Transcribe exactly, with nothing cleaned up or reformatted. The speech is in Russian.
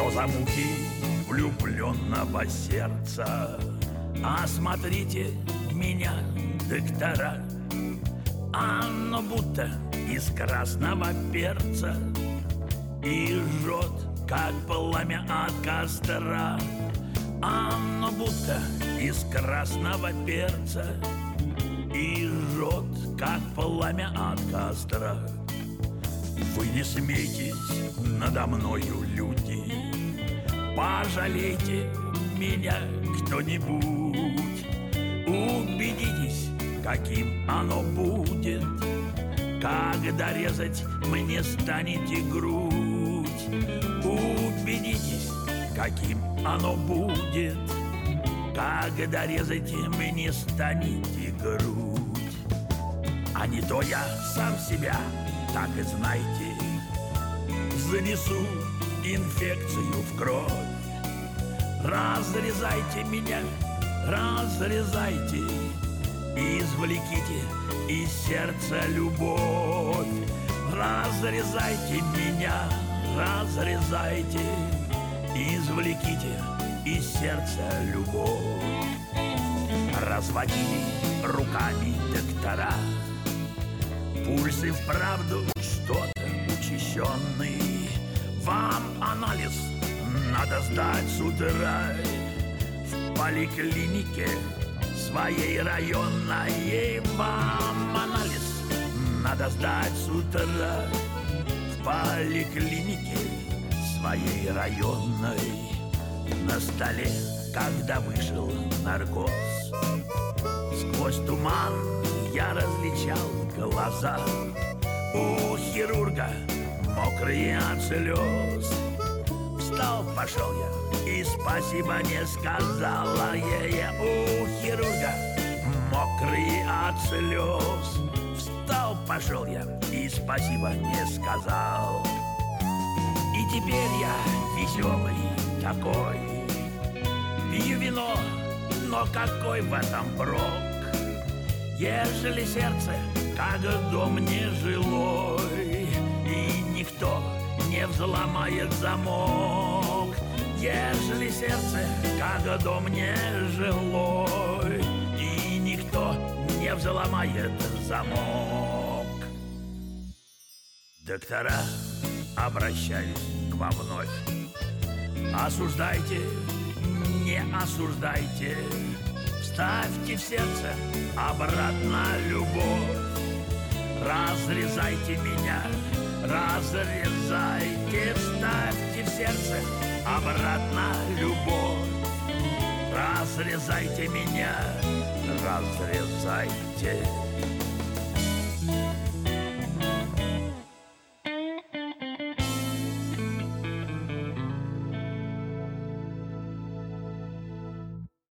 Что за муки влюбленного сердца? Осмотрите меня, доктора. Оно будто из красного перца и жжет, как пламя от костра. Оно будто из красного перца и жжет, как пламя от костра. Вы не смейтесь надо мною, люди, пожалейте меня кто-нибудь. Убедитесь, каким оно будет, когда резать мне станете грудь. Убедитесь, каким оно будет, когда резать мне станете грудь. А не то я сам себя, так и знайте, занесу инфекцию в кровь. Разрезайте меня, разрезайте, извлеките из сердца любовь. Разрезайте меня, разрезайте, извлеките из сердца любовь. Разводили руками доктора, пульс и вправду что-то учащенный. Вам анализ надо сдать с утра в поликлинике своей районной. Вам анализ надо сдать с утра в поликлинике своей районной. На столе, когда вышел наркоз, сквозь туман я различал глаза. У хирурга мокрые от слез. Встал, пошел я и спасибо не сказала. Я у хирурга мокрые от слез. Встал, пошел я и спасибо не сказал. И теперь я веселый такой, пью вино, но какой в этом прок, ежели сердце как дом нежилой, и никто не взломает замок. Ежели сердце как дом нежилой, и никто не взломает замок. Доктора, обращаюсь к вам вновь. Осуждайте, не осуждайте, вставьте в сердце обратно любовь. Разрезайте меня, разрезайте, вставьте в сердце обратно любовь. Разрезайте меня, разрезайте.